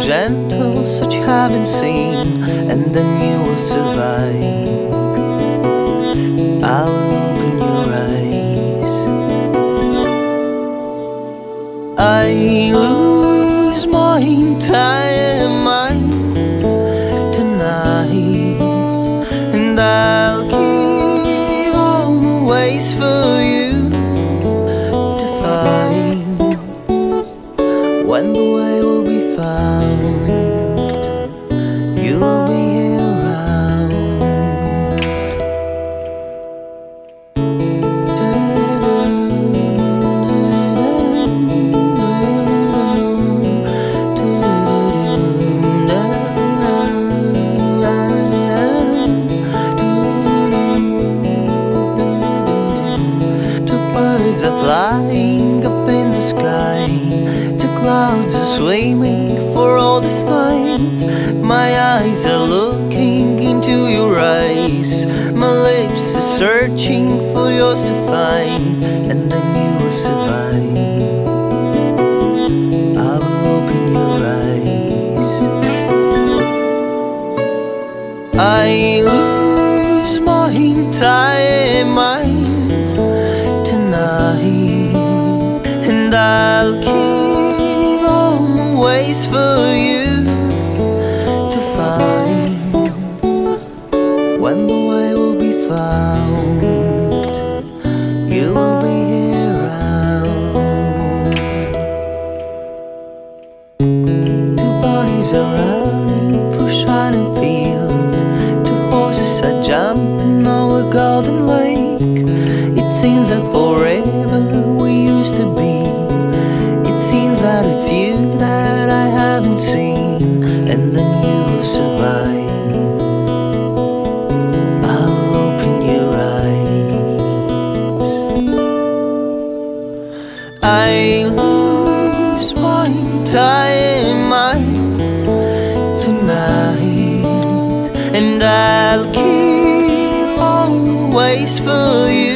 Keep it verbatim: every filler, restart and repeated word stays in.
gentle, such you haven't seen, and then you will survive. I will open your eyes. I lose my entire mind tonight, and I'll give all the ways for you to find. When the way will be found, you will be here around. Two birds are flying up in the sky, two clouds are swimming for all this night. My eyes are looking into your eyes, my lips are searching for yours to find, and then you will survive. I will open your eyes. I lose my entire mind tonight, and I'll keep on ways for you to find. When the way will be found, you will be here around. Two bodies are running through shining field, two horses are jumping over golden lake. It seems that forever we used to be. It seems that it's you that I haven't seen, and then you will survive. I will open your eyes. I lose my entire mind tonight, and I'll keep on ways for you